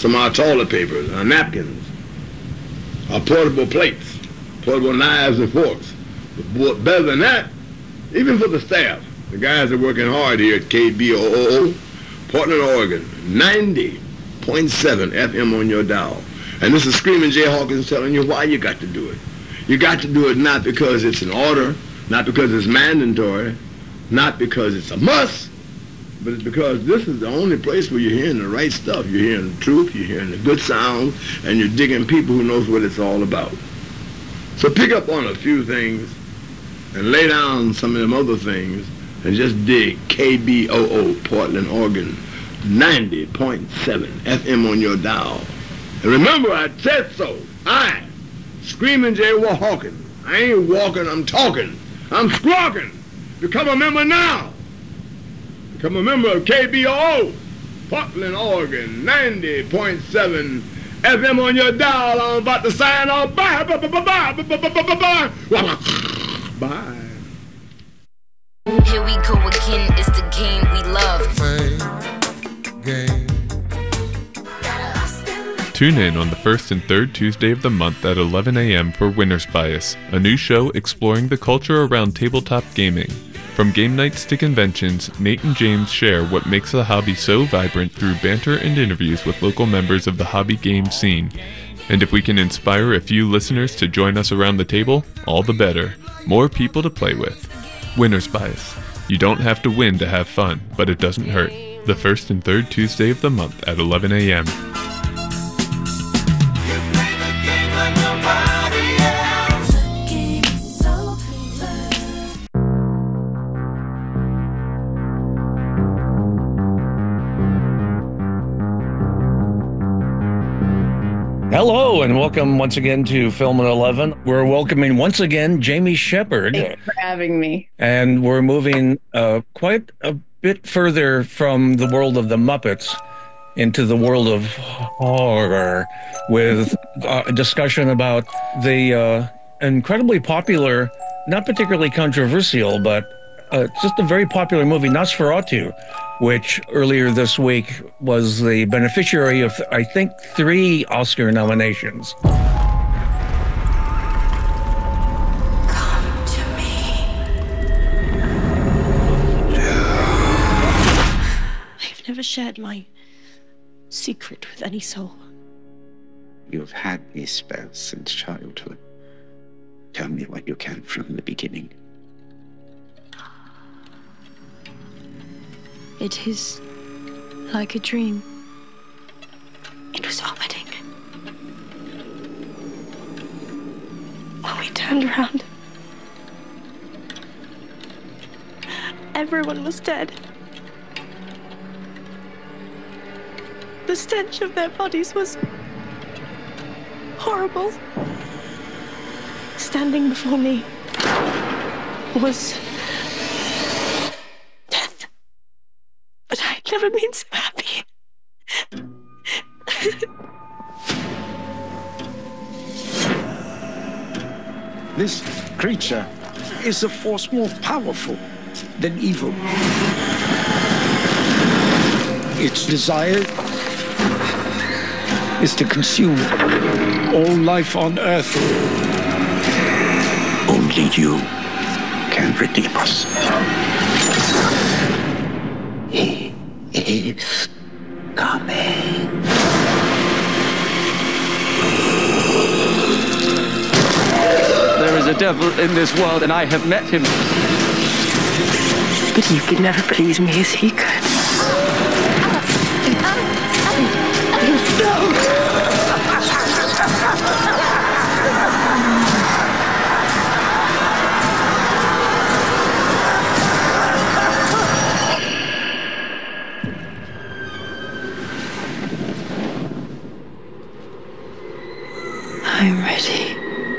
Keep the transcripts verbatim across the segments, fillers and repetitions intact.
some of our toilet papers, our napkins, our portable plates, portable knives and forks. But better than that, even for the staff, the guys are working hard here at K B O O, Portland, Oregon, ninety point seven F M on your dial. And this is Screaming Jay Hawkins telling you why you got to do it. You got to do it not because it's an order, not because it's mandatory, not because it's a must, but it's because this is the only place where you're hearing the right stuff. You're hearing the truth, you're hearing the good sound, and you're digging people who knows what it's all about. So pick up on a few things and lay down some of them other things and just dig K B O O, Portland, Oregon, ninety point seven F M on your dial. And remember, I said so. I, Screaming Jay Hawkins. I ain't walking, I'm talking. I'm squawking. Become a member now. Become a member of K B O O, Portland, Oregon, ninety point seven F M on your dial. I'm about to sign off. Bye. Bye. Bye. Bye. Bye. Bye. Bye. Bye. Bye. Here we go again. It's the game we love. Play game. Tune in on the first and third Tuesday of the month at eleven a.m. for Winner's Bias, a new show exploring the culture around tabletop gaming. From game nights to conventions, Nate and James share what makes the hobby so vibrant through banter and interviews with local members of the hobby game scene. And if we can inspire a few listeners to join us around the table, all the better. More people to play with. Winner's Bias. You don't have to win to have fun, but it doesn't hurt. The first and third Tuesday of the month at eleven a.m. Hello and welcome once again to Film at eleven. We're welcoming once again Jamie Shepard. Thanks for having me. And we're moving uh, quite a bit further from the world of the Muppets into the world of horror with a discussion about the uh, incredibly popular, not particularly controversial, but uh, just a very popular movie, Nosferatu, which earlier this week was the beneficiary of, I think, three Oscar nominations. Come to me. I've never shared my secret with any soul. You've had these spells since childhood. Tell me what you can from the beginning. It is like a dream. It was our wedding. When we turned around, everyone was dead. The stench of their bodies was horrible. Standing before me was death. But I'd never been so happy. This creature is a force more powerful than evil. Its desire is to consume all life on Earth. Only you can redeem us. He is coming. There is a devil in this world, and I have met him. But you could never please me as he could. I'm ready.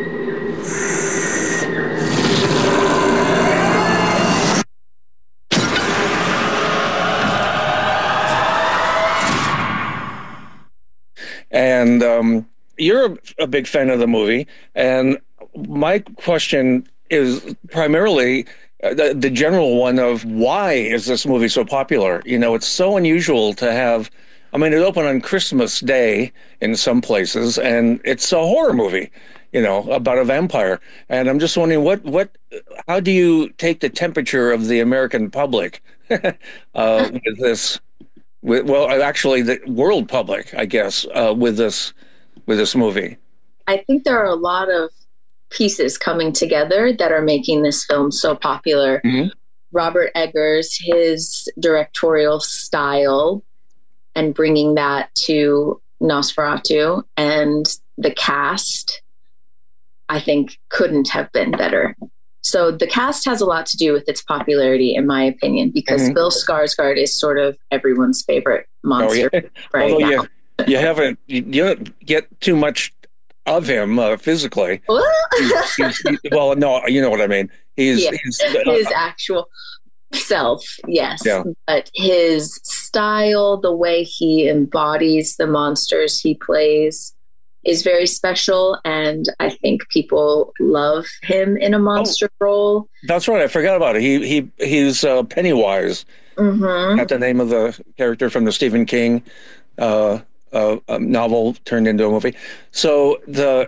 And um, you're a big fan of the movie. And my question is primarily uh, the, the general one of why is this movie so popular? You know, it's so unusual to have I mean, it opened on Christmas Day in some places, and it's a horror movie, you know, about a vampire. And I'm just wondering, what, what, how do you take the temperature of the American public uh, with this? With, well, actually, the world public, I guess, uh, with this with this movie. I think there are a lot of pieces coming together that are making this film so popular. Mm-hmm. Robert Eggers, his directorial style, and bringing that to Nosferatu, and the cast, I think, couldn't have been better. So the cast has a lot to do with its popularity, in my opinion, because mm-hmm. Bill Skarsgård is sort of everyone's favorite monster oh, yeah. right Although now. You, you haven't, you, you don't get too much of him uh, physically. he's, he's, he, well, no, you know what I mean. He's, yeah. he's uh, his actual self, yes. Yeah. But his style, the way he embodies the monsters he plays, is very special, and I think people love him in a monster oh, role. That's right. I forgot about it. He he he's uh, Pennywise. Mm-hmm. At the name of the character from the Stephen King uh, uh, novel turned into a movie. So the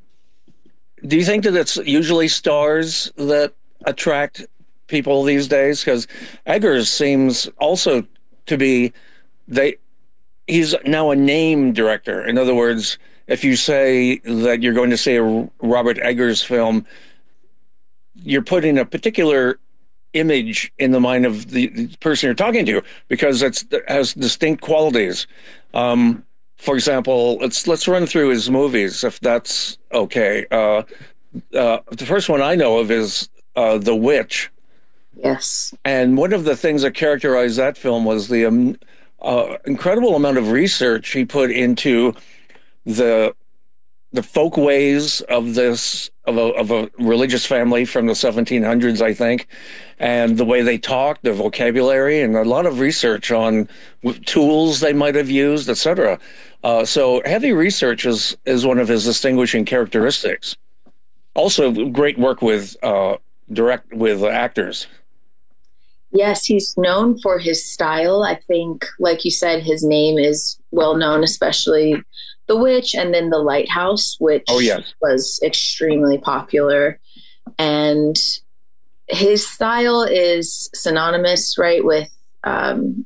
do you think that it's usually stars that attract people these days? Because Eggers seems also to be they. He's now a name director. In other words, if you say that you're going to see a Robert Eggers film, you're putting a particular image in the mind of the, the person you're talking to, because it's, it has distinct qualities. Um, for example, let's let's run through his movies, if that's okay. Uh, uh, the first one I know of is uh, The Witch. Yes. And one of the things that characterized that film was the um, uh, incredible amount of research he put into the the folk ways of this of a, of a religious family from the seventeen hundreds, I think, and the way they talked, their vocabulary, and a lot of research on tools they might have used, et cetera. Uh, so heavy research is is one of his distinguishing characteristics. Also, great work with uh, direct with actors. Yes, he's known for his style. I think, like you said, his name is well known, especially The Witch, and then The Lighthouse, which oh, yes. was extremely popular. And his style is synonymous, right, with um,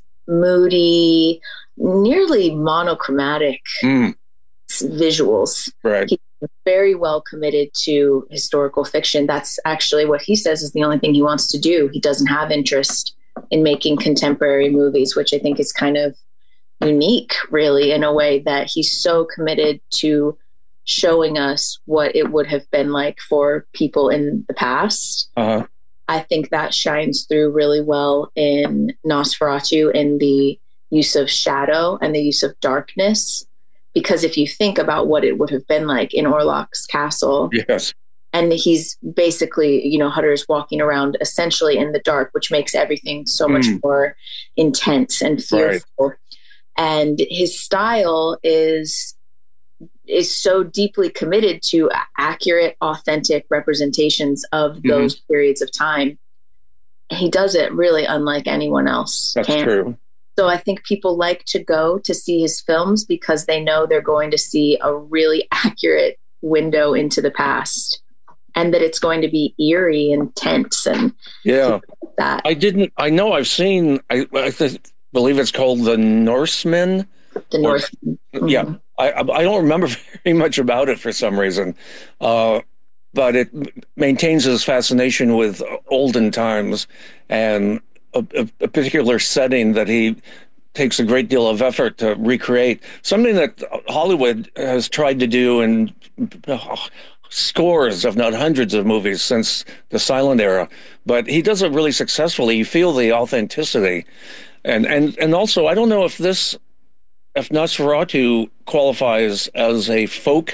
moody, nearly monochromatic mm. visuals. Right. He's very well committed to historical fiction. That's actually what he says is the only thing he wants to do. He doesn't have interest in making contemporary movies, which I think is kind of unique, really, in a way that he's so committed to showing us what it would have been like for people in the past. Uh-huh. I think that shines through really well in Nosferatu, in the use of shadow and the use of darkness. Because if you think about what it would have been like in Orlok's castle, yes, and he's basically, you know, Hutter's walking around essentially in the dark, which makes everything so much mm. more intense and fearful. Right. And his style is is so deeply committed to accurate, authentic representations of mm-hmm. those periods of time. He does it really unlike anyone else. That's can. true. So I think people like to go to see his films because they know they're going to see a really accurate window into the past, and that it's going to be eerie and tense and yeah. That I didn't. I know I've seen. I, I th- believe it's called The Norsemen. The Norsemen. Mm-hmm. Yeah, I I don't remember very much about it for some reason, uh, but it maintains his fascination with olden times and A, a, a particular setting that he takes a great deal of effort to recreate. Something that Hollywood has tried to do in oh, scores, if not hundreds of movies since the silent era. But he does it really successfully. You feel the authenticity. And and, and also, I don't know if this, if Nosferatu qualifies as a folk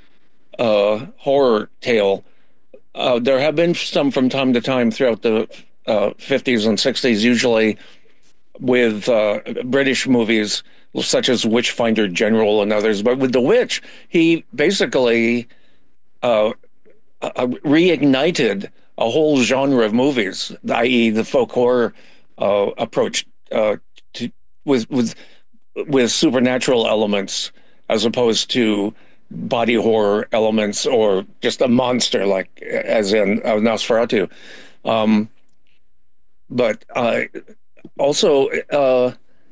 uh, horror tale. Uh, there have been some from time to time throughout the Uh, fifties and sixties, usually with uh, British movies such as Witchfinder General and others. But with The Witch, he basically uh, uh, reignited a whole genre of movies, that is the folk horror uh, approach uh, to, with, with with supernatural elements as opposed to body horror elements or just a monster like as in uh, Nosferatu. Um, but uh, also, uh,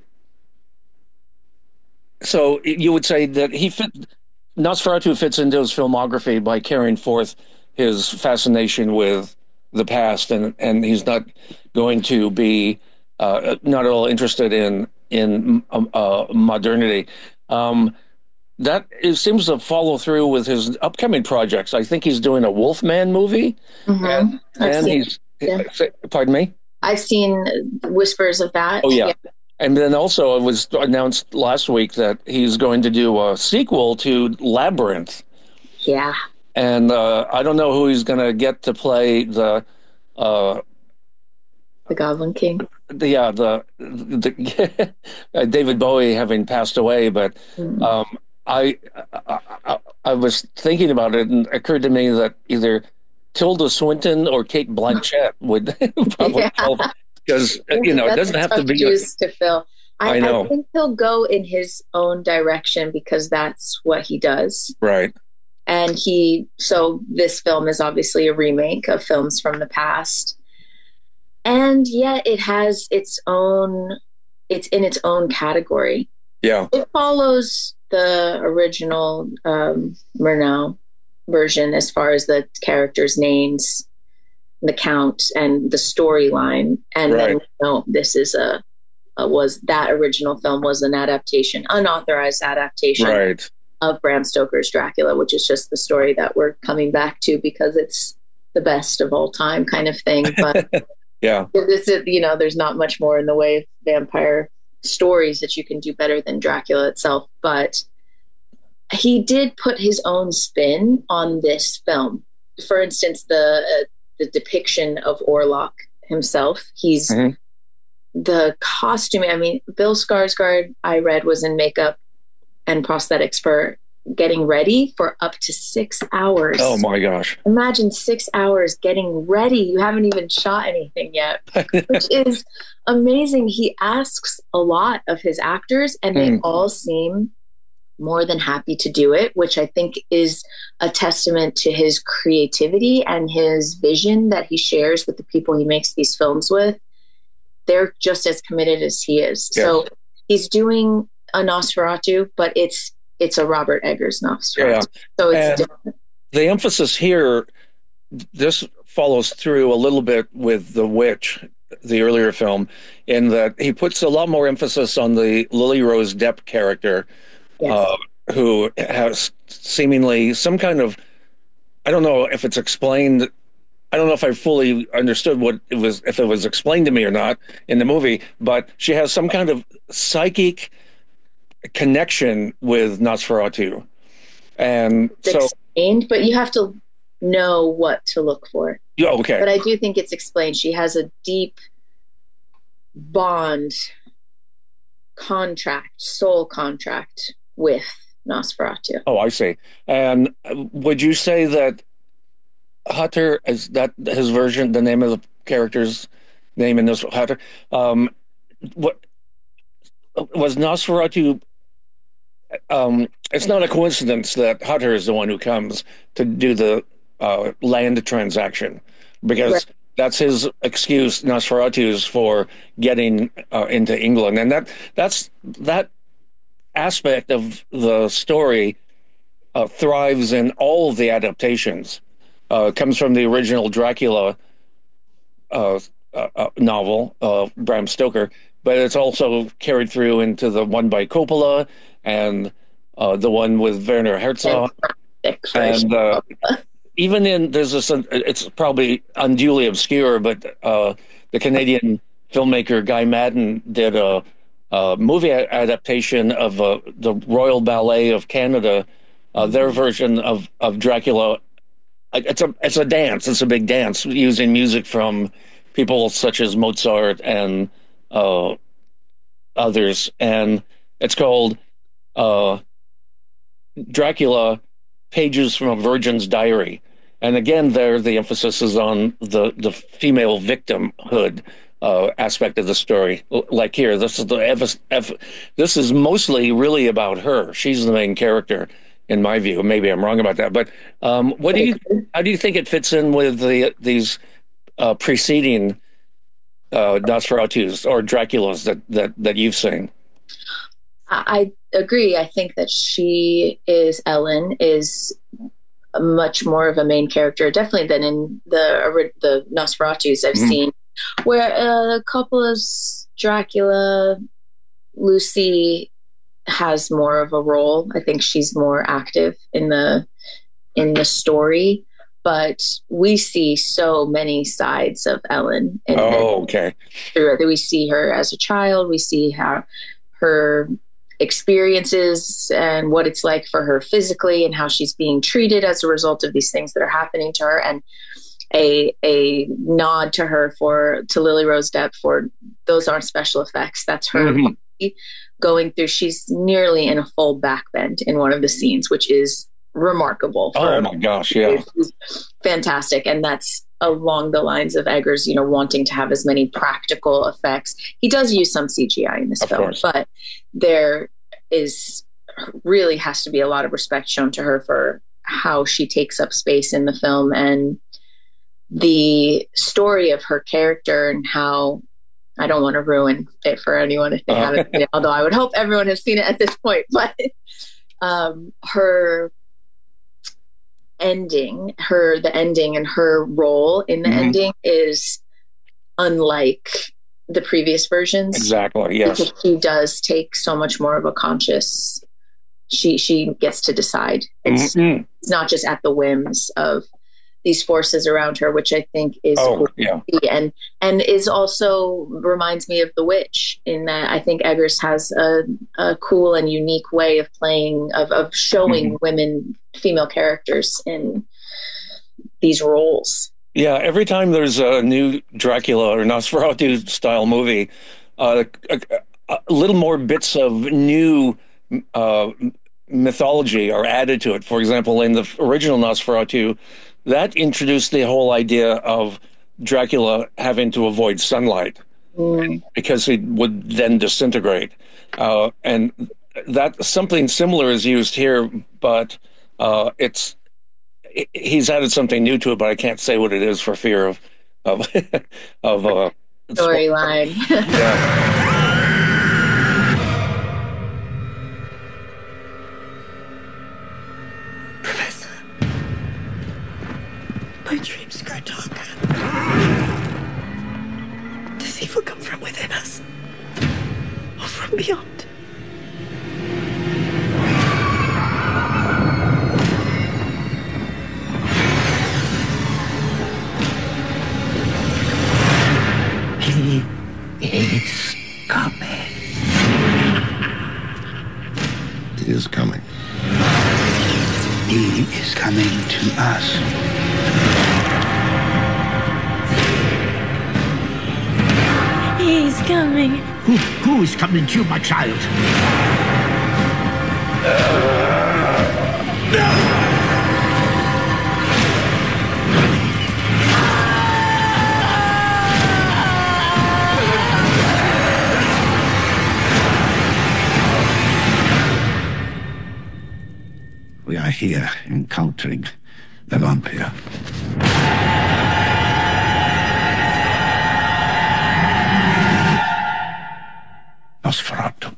so you would say that he fit Nosferatu fits into his filmography by carrying forth his fascination with the past, and and he's not going to be uh, not at all interested in in uh, modernity. Um, that it seems to follow through with his upcoming projects. I think he's doing a Wolfman movie, Mm-hmm. and, and seen, he's yeah. pardon me. I've seen whispers of that. Oh yeah. yeah. And then also it was announced last week that he's going to do a sequel to Labyrinth. Yeah. And uh, I don't know who he's going to get to play the, uh, the Goblin King. The, yeah, the, the uh, David Bowie having passed away, but um, I, I I was thinking about it, and it occurred to me that either Tilda Swinton or Kate Blanchett would probably Yeah. help, because you know it That's doesn't a have to tough be. juice to fill. I, I know. I think he'll go in his own direction because that's what he does. Right. And he, so this film is obviously a remake of films from the past. And yet it has its own, it's in its own category. Yeah. It follows the original um, Murnau version as far as the characters' names, the count, and the storyline. And Right. then, no, this is a, a, was that original film was an adaptation, unauthorized adaptation Right. of Bram Stoker's Dracula, which is just the story that we're coming back to because it's the best of all time kind of thing. But Yeah. this is, you know, there's not much more in the way of vampire stories that you can do better than Dracula itself. But he did put his own spin on this film. For instance, the uh, the depiction of Orlok himself. He's Mhm. the costume. I mean, Bill Skarsgård, I read, was in makeup and prosthetics for getting ready for up to six hours. Oh my gosh. Imagine six hours getting ready. You haven't even shot anything yet, which is amazing. He asks a lot of his actors, and they Mm. all seem more than happy to do it, which I think is a testament to his creativity and his vision that he shares with the people he makes these films with. They're just as committed as he is. Yes. So he's doing a Nosferatu, but it's it's a Robert Eggers Nosferatu. Yeah. So it's And different. the emphasis here, this follows through a little bit with The Witch, the earlier film, in that he puts a lot more emphasis on the Lily Rose Depp character, Yes. uh, who has seemingly some kind of, I don't know if it's explained. I don't know if I fully understood what it was, if it was explained to me or not in the movie, but she has some kind of psychic connection with Nosferatu. And It's so, explained, but you have to know what to look for. yeah, okay. But I do think it's explained. She has a deep bond, contract, soul contract with Nosferatu. Oh, I see. And uh, would you say that Hutter, is that his version, the name of the character's name in this Hutter? Um, what was Nosferatu? Um, it's not a coincidence that Hutter is the one who comes to do the uh, land transaction, because Right. that's his excuse, Nosferatu's, for getting uh, into England, and that that's that aspect of the story uh, thrives in all of the adaptations. Uh, comes from the original Dracula uh, uh, uh, novel of Bram Stoker, but it's also carried through into the one by Coppola and uh, the one with Werner Herzog. And uh, even in, there's this, it's probably unduly obscure, but uh, the Canadian filmmaker Guy Madden did a, a movie adaptation of uh, the Royal Ballet of Canada, uh, their version of, of Dracula. It's a it's a dance. It's a big dance using music from people such as Mozart and uh, others, and it's called uh, Dracula: Pages from a Virgin's Diary. And again, there the emphasis is on the the female victimhood uh, aspect of the story. L- Like here, this is the F- F- this is mostly really about her. She's the main character, in my view. Maybe I'm wrong about that, but um, what do you? How do you think it fits in with the these uh, preceding uh, Nosferatu's or Draculas that that that you've seen? I agree. I think that she is Ellen is much more of a main character, definitely than in the the Nosferatus I've mm-hmm. seen, where uh, a couple of Dracula, Lucy has more of a role. I think she's more active in the in the story, but we see so many sides of Ellen. And, oh, okay. Through it, we see her as a child. We see how her experiences and what it's like for her physically and how she's being treated as a result of these things that are happening to her, and a a nod to her for to Lily Rose Depp for those aren't special effects. That's her mm-hmm. body going through. She's nearly in a full backbend in one of the scenes, which is remarkable. Oh my gosh, yeah. It's fantastic. And that's along the lines of Eggers, you know, wanting to have as many practical effects. He does use some C G I in this of film, course. But there is really has to be a lot of respect shown to her for how she takes up space in the film and the story of her character and how, I don't want to ruin it for anyone if they uh-huh. haven't seen it, although I would hope everyone has seen it at this point, but um, her ending, her, the ending and her role in the mm-hmm. ending is unlike the previous versions. Exactly, yes. Because she does take so much more of a conscious, she she gets to decide. It's, mm-hmm. it's not just at the whims of these forces around her, which I think is oh, cool yeah. and and is also reminds me of The Witch in that I think Eggers has a, a cool and unique way of playing of of showing mm-hmm. women, female characters in these roles. Yeah, every time there's a new Dracula or Nosferatu style movie, uh, a, a little more bits of new uh, mythology are added to it. For example, in the original Nosferatu, that introduced the whole idea of Dracula having to avoid sunlight mm. because he would then disintegrate. Uh, and that something similar is used here, but uh, it's it, he's added something new to it, but I can't say what it is for fear of of of uh, storyline. Yeah. My dreams grow darker. Does evil come from within us? Or from beyond? He is coming. He is coming. He is coming to us. He's coming. Who, who is coming to you, my child? Uh, no! We are here encountering the vampire. Nosferatu.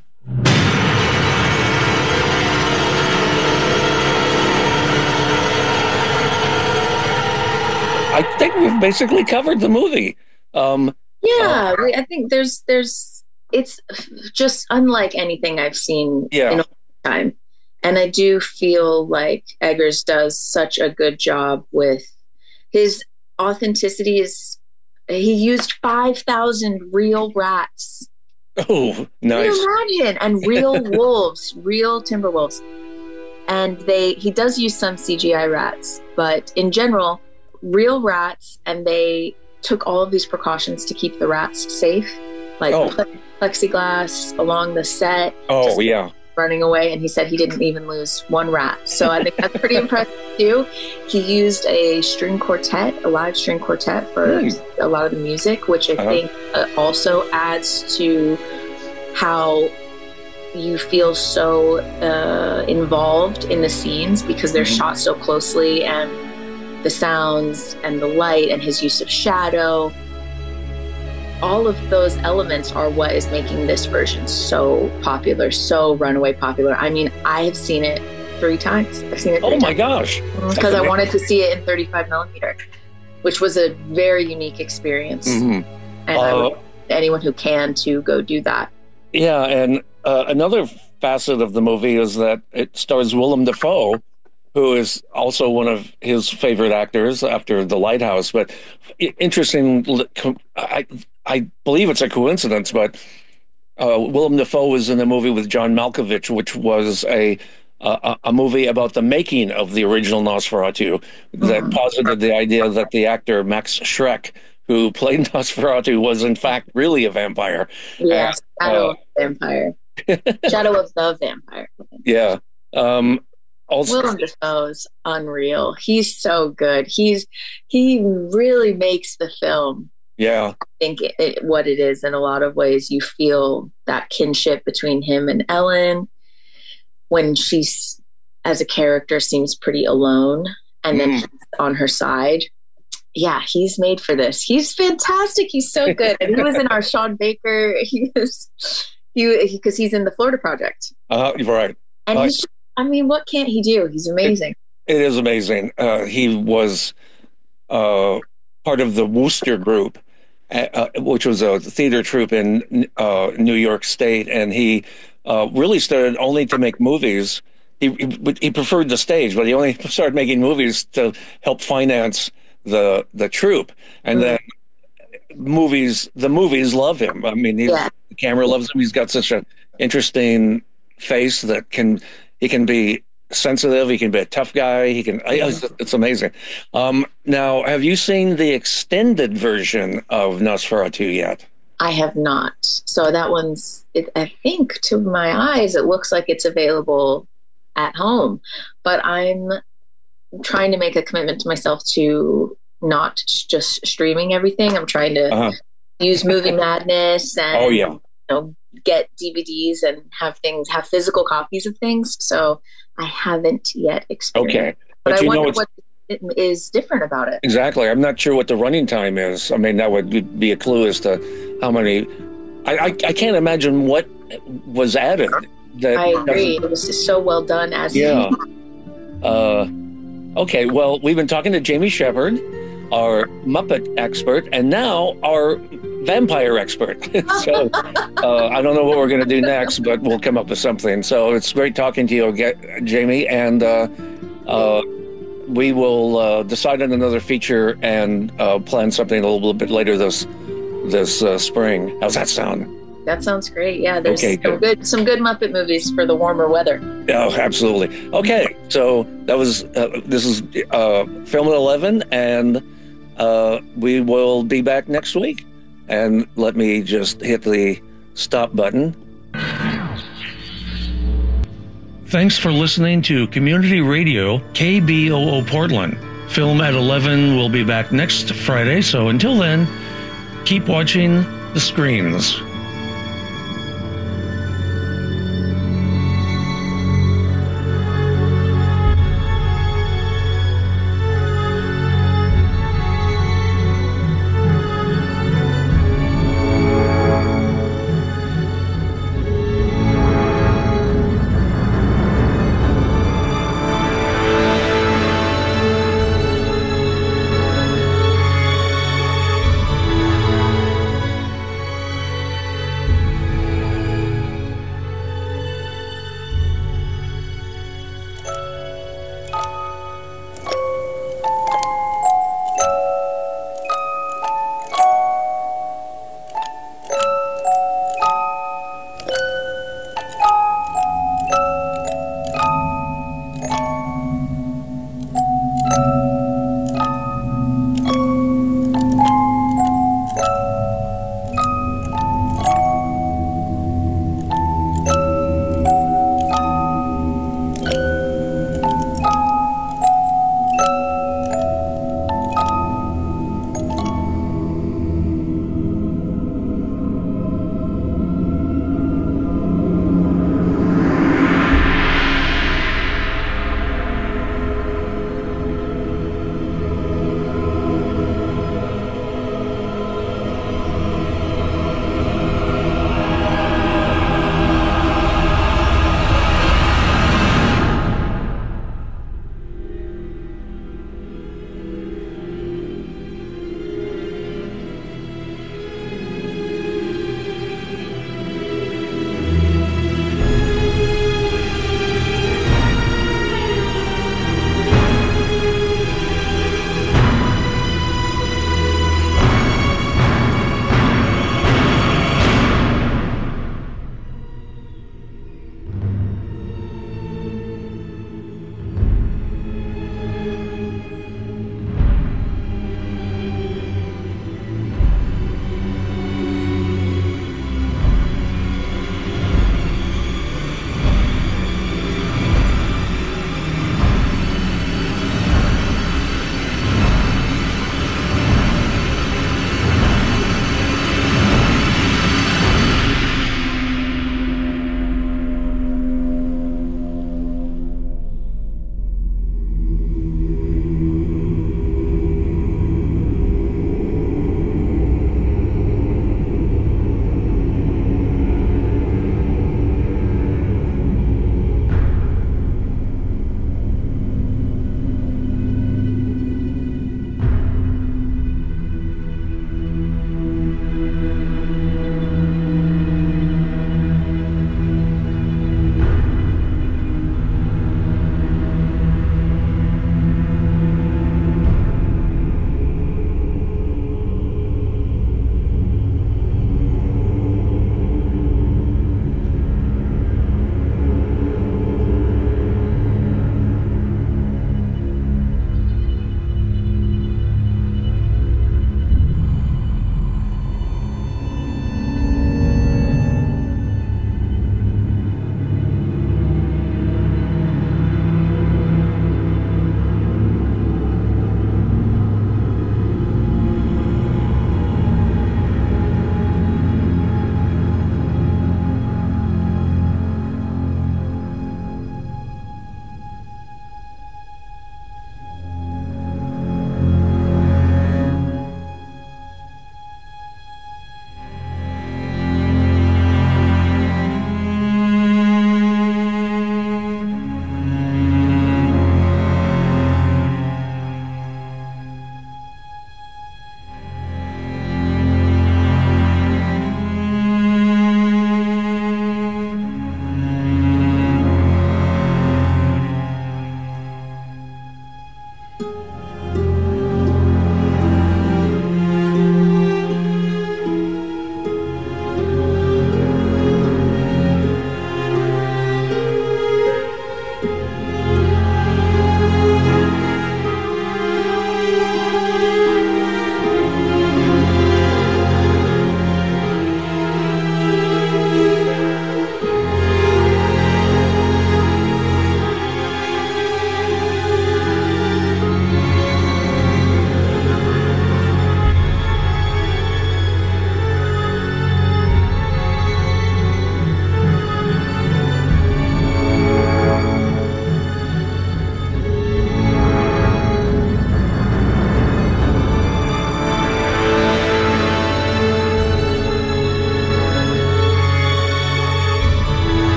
I think we've basically covered the movie. Um, yeah, uh, I think there's there's it's just unlike anything I've seen yeah. in a long time. And I do feel like Eggers does such a good job with his authenticity. Is he used five thousand real rats. Oh, nice. Can you imagine? And real wolves, real timber wolves. And they he does use some C G I rats, but in general, real rats, and they took all of these precautions to keep the rats safe, like oh. plexiglass along the set. Oh, yeah. running away, and he said he didn't even lose one rat. So I think that's pretty impressive too. He used a string quartet, a live string quartet for mm. a lot of the music, which I uh-huh. think uh, also adds to how you feel so uh, involved in the scenes because they're mm-hmm. shot so closely, and the sounds and the light and his use of shadow. All of those elements are what is making this version so popular, so runaway popular. I mean, I have seen it three times. I've seen it three Oh my times. gosh. Because I wanted to see it in thirty-five millimeter, which was a very unique experience. Mm-hmm. And uh, I would anyone who can to go do that. Yeah, and uh, another facet of the movie is that it stars Willem Dafoe, who is also one of his favorite actors after The Lighthouse. But interesting, I, I believe it's a coincidence, but uh, Willem Dafoe was in a movie with John Malkovich, which was a a, a movie about the making of the original Nosferatu that mm-hmm. posited the idea that the actor Max Schreck, who played Nosferatu, was in fact really a vampire. Yes, uh, Shadow uh, of the Vampire. Shadow of the Vampire. Yeah. Um, Also, Willem Dafoe's unreal. He's so good. He's he really makes the film. Yeah, I think it, it, what it is in a lot of ways. You feel that kinship between him and Ellen when she's, as a character, seems pretty alone, and then mm. he's on her side. Yeah, he's made for this. He's fantastic. He's so good. And he was in our Sean Baker. He was he because he, he's in the Florida Project. Uh, right. And uh, he's just, I mean, what can't he do? He's amazing. It, it is amazing. Uh, he was uh, part of the Wooster Group, uh, which was a theater troupe in uh, New York State, and he uh, really started only to make movies. He, he he preferred the stage, but he only started making movies to help finance the the troupe, and mm-hmm. then movies. The movies love him. I mean, he's, yeah. the camera loves him. He's got such an interesting face that can. He can be sensitive. He can be a tough guy. He can. It's, it's amazing. Um, now, have you seen the extended version of Nosferatu yet? I have not. So that one's. It, I think, to my eyes, it looks like it's available at home. But I'm trying to make a commitment to myself to not just streaming everything. I'm trying to uh-huh. use Movie Madness and. Oh yeah. You know, get D V Ds and have things, have physical copies of things. So I haven't yet experienced. Okay. But, but I you wonder know what is different about it. Exactly. I'm not sure what the running time is. I mean, that would be a clue as to how many. I, I, I can't imagine what was added. That I agree. It was just so well done as Yeah. uh, okay. Well, we've been talking to Jamie Shepard, our Muppet expert, and now our vampire expert. So uh, I don't know what we're going to do next, but we'll come up with something. So it's great talking to you again, Jamie, and uh, uh, we will uh, decide on another feature and uh, plan something a little bit later this this uh, spring. How's that sound? That sounds great. Yeah, there's okay, some good. good some good Muppet movies for the warmer weather. Oh, absolutely. Okay, so that was uh, this is uh, Film at eleven, and uh, we will be back next week. And let me just hit the stop button. Thanks for listening to Community Radio K B O O Portland. Film at eleven will be back next Friday, so until then, keep watching the screens.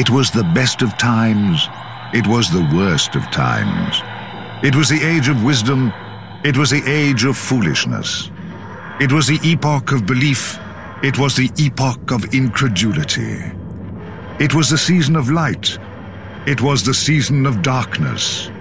It was the best of times. It was the worst of times. It was the age of wisdom. It was the age of foolishness. It was the epoch of belief. It was the epoch of incredulity. It was the season of light. It was the season of darkness.